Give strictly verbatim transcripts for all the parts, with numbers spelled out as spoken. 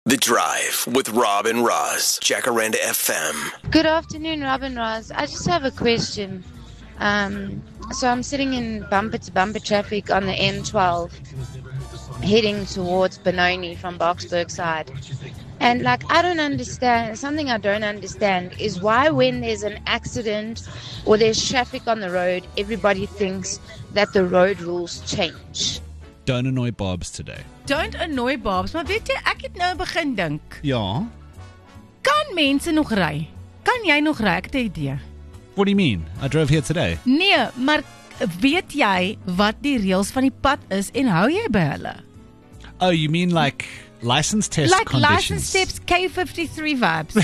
The Drive with Rob and Roz, Jacaranda F M. Good afternoon, Rob and Roz. I just have a question. Um, so I'm sitting in bumper-to-bumper traffic on the N twelve, heading towards Benoni from Boksburg side. And, like, I don't understand, something I don't understand is why when there's an accident or there's traffic on the road, everybody thinks that the road rules change. Don't annoy Bobs today. Don't annoy Bobs, maar weet jy, ek het nou begin dink. Ja? Kan mense nog ry? Kan jy nog ry? Ek het 'n idee. What do you mean? I drove here today. Nee, maar weet jy wat die reëls van die pad is en hou jy by hulle? Oh, you mean like license test Like conditions? license steps K fifty-three vibes.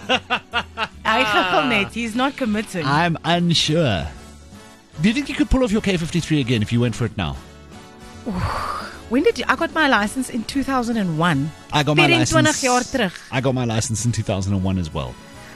Hy gaan net, he's not committing. I'm unsure. Do you think you could pull off your K fifty-three again if you went for it now? When did you, I got my license in two thousand one. I got my license. jaar terug. I got my license in two thousand one as well.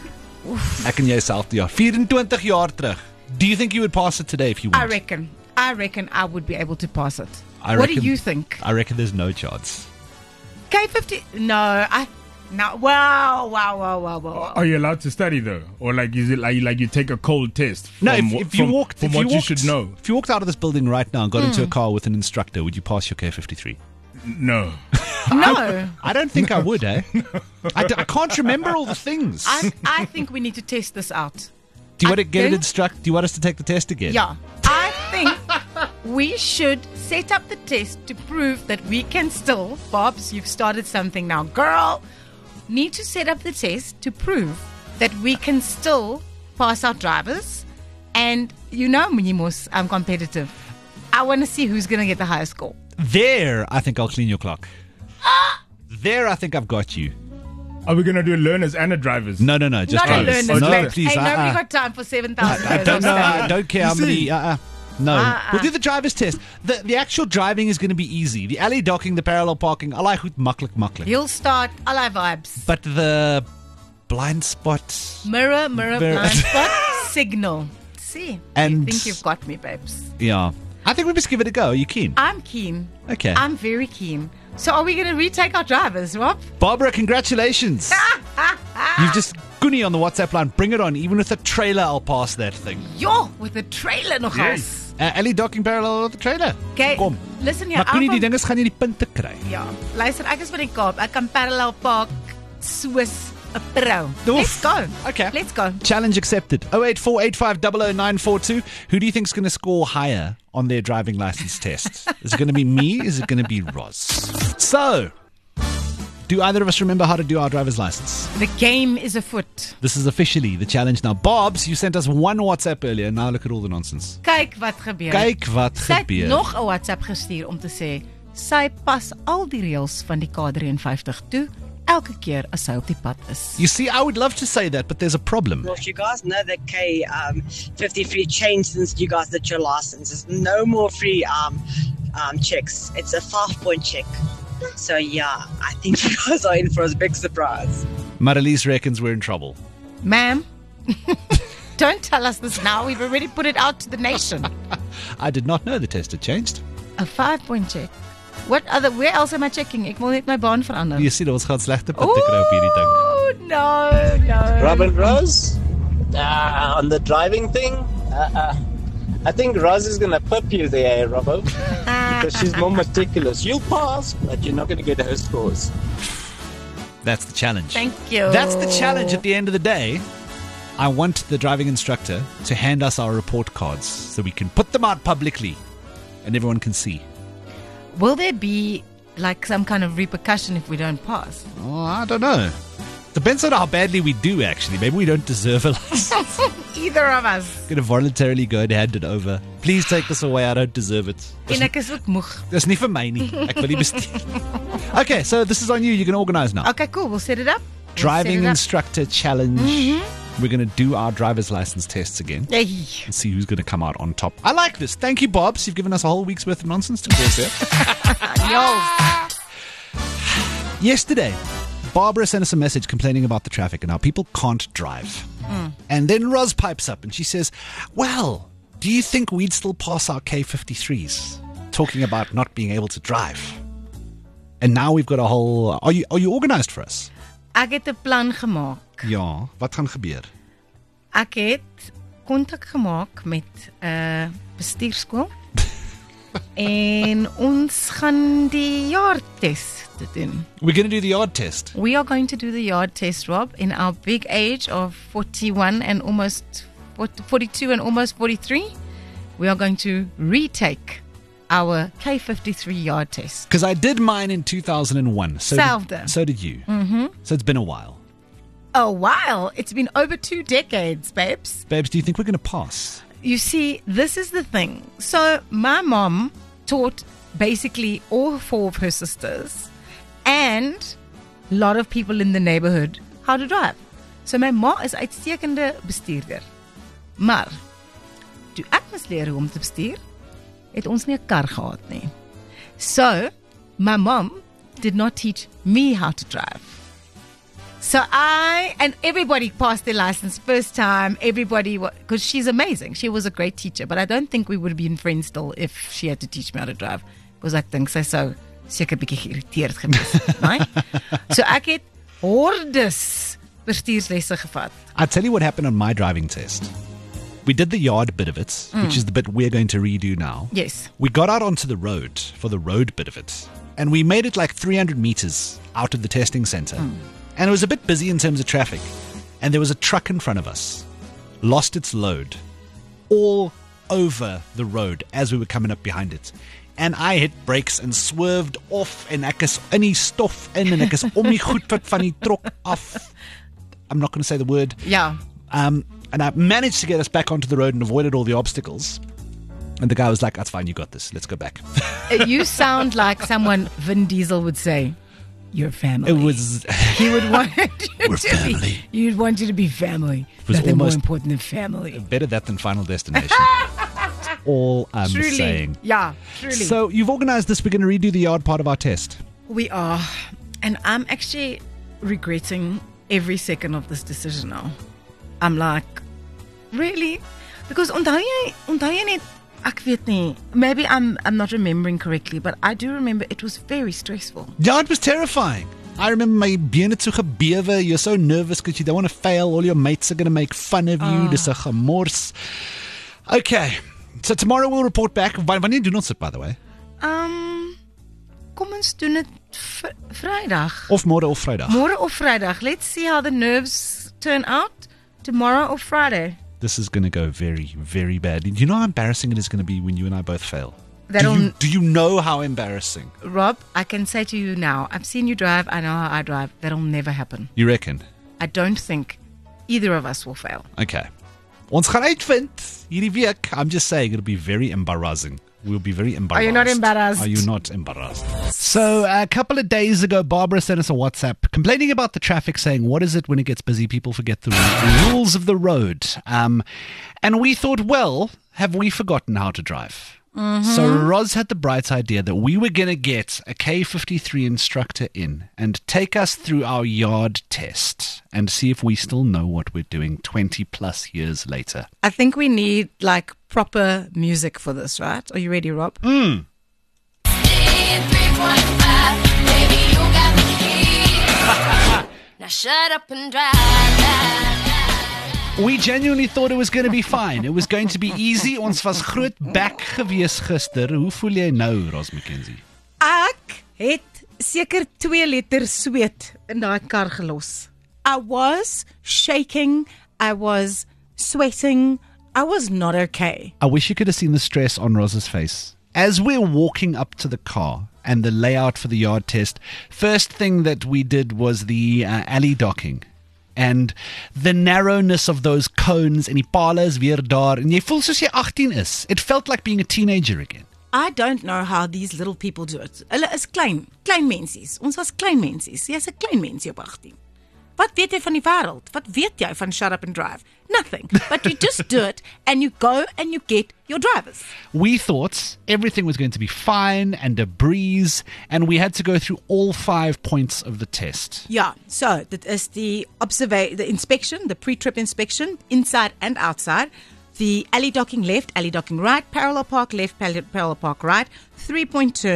Ek en jy selfde jaar. twenty-four jaar terug. Do you think you would pass it today if you went? I reckon. I reckon I would be able to pass it. I what reckon, do you think? I reckon there's no chance. K fifty? No, I. No. Wow, wow, wow, wow, wow. Are you allowed to study though, or like is it like like you take a cold test? From, No, if, if you from, walked, from if what you, you walked, should know. If you walked out of this building right now and got into a car with an instructor, would you pass your K fifty-three? No. No. I don't think I would, eh? I, d- I can't remember all the things. I, I think we need to test this out. Do you want I to get an think- instruct? Do you want us to take the test again? Yeah. I think we should set up the test to prove that we can still, Bobs, you've started something now. Girl, need to set up the test to prove that we can still pass our drivers. And you know, Minimos, I'm competitive. I want to see who's going to get the highest score. There, I think I'll clean your clock. There, I think I've got you. Are we gonna do learners and a drivers? No, no, no. Just Not a drivers. learner's No, mate. please. Hey, uh, nobody uh, got time for seven thousand. I don't know. I don't care how You many. see? Uh, uh, no, Uh-uh. we'll do the driver's test. The the actual driving is going to be easy. The alley docking, the parallel parking, I like goed makkelijk makkelijk. You'll start ally vibes. But the blind spot. Mirror, mirror, Mirror. blind spot, signal. See, And- I think you've got me, babes. Yeah, I think we must give it a go. Are you keen? I'm keen. Okay. I'm very keen. So are we going to retake our drivers, Rob? Barbara, congratulations. You've just Goonie on the WhatsApp line. Bring it on. Even with a trailer, I'll pass that thing. Yo, with the trailer nog Yes. Uh, alley docking parallel with the trailer. Okay, Kom. listen here. Maar Goonie, die I'm from- ding is gaan jy die punte kry. Ja, luister, ek is van die Kaap. Ek kan parallel park soos 'n pro. Oef. Let's go. Okay. Let's go. Challenge accepted. oh eight four eight five zero zero nine four two. Who do you think's going to score higher on their driving license test? Is it going to be me? Is it going to be Roz? So, do either of us remember how to do our driver's license? The game is afoot. This is officially the challenge now. Bobs, you sent us one WhatsApp earlier. Now look at all the nonsense. Kyk wat gebeur. Kyk wat Sy het gebeur. nog 'n WhatsApp gestuur om te sê sy pas al die reëls van die K vyerentwyftig toe elke keer as sy op die pad is. You see, I would love to say that, but there's a problem. Well, if you guys know that K um, fifty-three changed since you guys did your license, there's no more free um, um, checks. It's a five-point check. So, yeah, I think you guys are in for a big surprise. Marilise reckons we're in trouble. Ma'am, don't tell us this now. We've already put it out to the nation. I did not know the test had changed. A five-point check. What other? Where else am I checking? Ek wil net my baan verander. You see, ons gaan slegte punte kry op hierdie ding. Oh, no, no. Rob and Roz, uh, on the driving thing, uh, uh, I think Roz is going to pip you there, Robbo, because she's more meticulous. You'll pass, but you're not going to get her scores. That's the challenge. Thank you. That's the challenge at the end of the day. I want the driving instructor to hand us our report cards so we can put them out publicly and everyone can see. Will there be like some kind of repercussion if we don't pass? Oh, I don't know. Depends on how badly we do, actually. Maybe we don't deserve a license. Either of us. Going to voluntarily go and hand it over. Please take this away. I don't deserve it. En ek is ook moeg. Dis nie vir my nie. Ek wil nie bestuur. Okay, so this is on you. You're going to organize now. Okay, cool. We'll set it up. We'll Driving set it up. instructor challenge. Mm-hmm. We're going to do our driver's license tests again. Hey. And see who's going to come out on top. I like this. Thank you, Bobs. You've given us a whole week's worth of nonsense to cause there. Yo. Yesterday, Barbara sent us a message complaining about the traffic and how people can't drive. Mm. And then Roz pipes up and she says, well, do you think we'd still pass our K fifty-threes? Talking about not being able to drive. And now we've got a whole... Are you, are you organised for us? Ek het 'n plan gemaak. Ja, wat gaan gebeur? Ek het kontak gemaak met 'n uh, bestuurskool. En ons gaan die jaartest doen. We're going to do the yard test. We are going to do the yard test, Rob, in our big age of forty-one and almost forty-two and almost forty-three. We are going to retake our K fifty-three yard test. Because I did mine in two thousand one. So Selfde. did, so did you. Mm-hmm. So it's been a while. A while. It's been over two decades, babes. Babes, do you think we're going to pass? You see, this is the thing. So my mom taught basically all four of her sisters and a lot of people in the neighborhood how to drive. So my ma is uitstekende bestuurder. Maar toe ek moes leer hoe om te bestuur, het ons nie 'n kar gehad nie. So my mom did not teach me how to drive. So I, and everybody passed their license first time, everybody, because she's amazing. She was a great teacher, but I don't think we would have been friends still if she had to teach me how to drive. Because I think sy sou seker bietjie geïrriteerd gewees het, right? So ek het hordes bestuurslesse gevat. I'll tell you what happened on my driving test. We did the yard bit of it, mm. which is the bit we're going to redo now. Yes. We got out onto the road for the road bit of it, and we made it like three hundred meters out of the testing center. Mm. And it was a bit busy in terms of traffic. And there was a truck in front of us. Lost its load. All over the road as we were coming up behind it. And I hit brakes and swerved off. En ek is in die stof in. En ek is om die goed wat van die trok af. I'm not going to say the word. Yeah. Um, and I managed to get us back onto the road and avoided all the obstacles. And the guy was like, that's fine, you got this. Let's go back. You sound like someone Vin Diesel would say. Your family. It was. He would want you We're to family. be. You'd want you to be family. It was Nothing more almost important than family. Better that than Final Destination. That's all I'm Truly. saying. Yeah, truly. So you've organised this. We're going to redo the yard part of our test. We are, and I'm actually regretting every second of this decision now. I'm like, really? Because onthou jy, onthou jy net, ek weet nie, maybe I'm I'm not remembering correctly, but I do remember it was very stressful. Yeah, it was terrifying. I remember my bene toe gebewe. You're so nervous because you don't want to fail. All your mates are going to make fun of you. Oh. Dis 'n gemors. Okay, so tomorrow we'll report back. Wanneer doen ons dit, by the way? Um, kom ons doen dit v- Vrydag. Of môre of Vrydag? Môre of Vrydag. Let's see how the nerves turn out. Tomorrow or Friday. This is going to go very, very badly. Do you know how embarrassing it is going to be when you and I both fail? Do That'll- you, do you know how embarrassing? Rob, I can say to you now, I've seen you drive, I know how I drive. That'll never happen. You reckon? I don't think either of us will fail. Okay. Ons gaan uitvind hierdie week. I'm just saying it'll be very embarrassing. We'll be very embarrassed. Are you not embarrassed? Are you not embarrassed? So a couple of days ago, Barbara sent us a WhatsApp complaining about the traffic, saying, what is it when it gets busy? People forget the ru- rules of the road. Um, and we thought, well, have we forgotten how to drive? Mm-hmm. So Roz had the bright idea that we were going to get a K fifty-three instructor in and take us through our yard test and see if we still know what we're doing twenty plus years later. I think we need like proper music for this, right? Are you ready, Rob? Mm. Now shut up and drive. We genuinely thought it was going to be fine. It was going to be easy. Ons was groot bek gewees gister. Hoe voel jy nou, Ros McKenzie? Ek het seker twee liter sweet in daai kar gelos. I was shaking. I was sweating. I was not okay. I wish you could have seen the stress on Ros's face. As we're walking up to the car and the layout for the yard test, first thing that we did was the uh, alley docking. And the narrowness of those cones en die pale is weer daar en jy voel soos jy eighteen is. It felt like being a teenager again. I don't know how these little people do it. Hulle is klein, klein mensies. Ons was klein mensies. Jy's 'n klein mensie op eighteen. Wat weet jy van die wêreld? Wat weet jy van shut up and drive? Nothing. But you just do it and you go and you get your drivers. We thought everything was going to be fine and a breeze, and we had to go through all five points of the test. Ja, so dit is die observa- the inspection, the pre-trip inspection, inside and outside. The alley docking left, alley docking right, parallel park left, parallel parallel park right, three-point turn,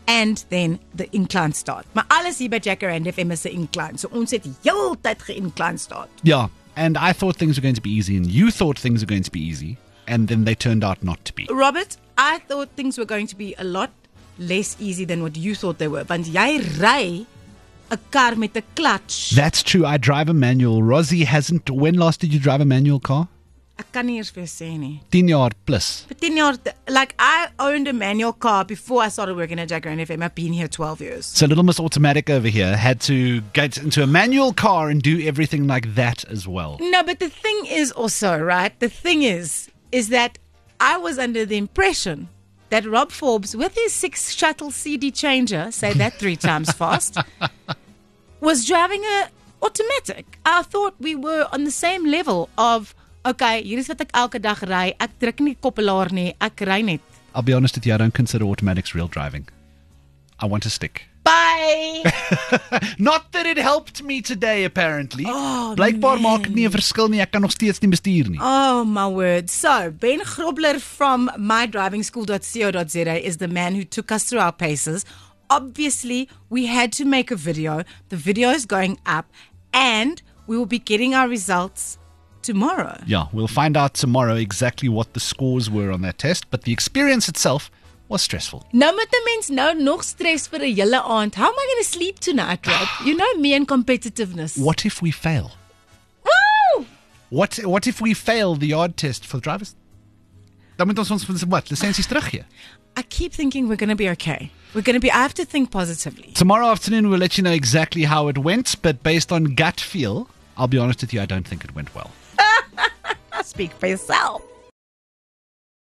and then the incline start. Maar alles hier by Jacaranda F M is 'n incline. So ons het heeltyd ge-incline start. Yeah, and I thought things were going to be easy, and you thought things were going to be easy, and then they turned out not to be. Robert, I thought things were going to be a lot less easy than what you thought they were. Want jy ry 'n kar met 'n clutch. That's true. I drive a manual. Rosie hasn't. When last did you drive a manual car? Ek kan nie eers vir jou sê nie. ten jaar plus. For ten years, like I owned a manual car before I started working at Jacaranda F M. I've been here twelve years. So Little Miss Automatic over here had to get into a manual car and do everything like that as well. No, but the thing is also, right? The thing is, is that I was under the impression that Rob Forbes, with his six shuttle C D changer, say that three times fast, was driving a automatic. I thought we were on the same level of, okay, hier is wat ek elke dag ry. Ek druk nie koppelaar nie, ek ry net. I'll be honest with you, I don't consider automatics real driving. I want a stick. Bye! Not that it helped me today, apparently. Oh, Blykbaar man. maak dit nie 'n verskil nie. Ek kan nog steeds nie bestuur nie. Oh, my word. So, Ben Grobler from my driving school dot co dot za is the man who took us through our paces. Obviously, we had to make a video. The video is going up, and we will be getting our results tomorrow. Yeah, we'll find out tomorrow exactly what the scores were on that test, but the experience itself was stressful. Nou met 'n mens nou nog stres vir 'n hele aand. How am I going to sleep tonight, Rob? You know me and competitiveness. What if we fail? Woo! What what if we fail the yard test for the drivers? Dan moet ons ons wat lisensies teruggee. I keep thinking we're going to be okay. We're going to be, I have to think positively. Tomorrow afternoon we'll let you know exactly how it went, but based on gut feel, I'll be honest with you, I don't think it went well. Speak for yourself.